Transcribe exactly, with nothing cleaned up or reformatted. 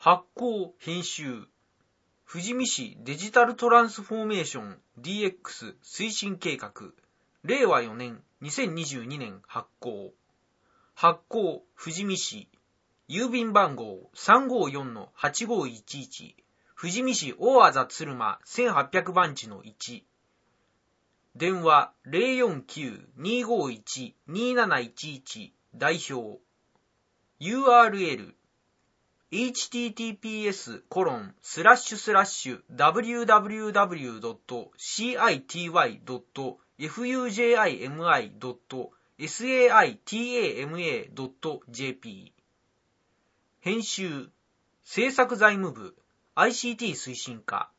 発行編集富士見市デジタルトランスフォーメーション ディーエックス 推進計画れいわよねんにせんにじゅうにねん発行発行富士見市郵便番号 さんごーよんのはちごーいちいち 富士見市大字鶴間せんはっぴゃくばんちのいち電話 ゼロよんきゅう にーごーいち にーなないちいち 代表 ユーアールエル エイチティーティーピーエスコロンスラッシュスラッシュダブリューダブリューダブリュードットシーアイティーワイドットエフユージェーアイエムアイドットエスエーアイティーエーエムエードットジェーピー 編集制作財務部 アイシーティー 推進課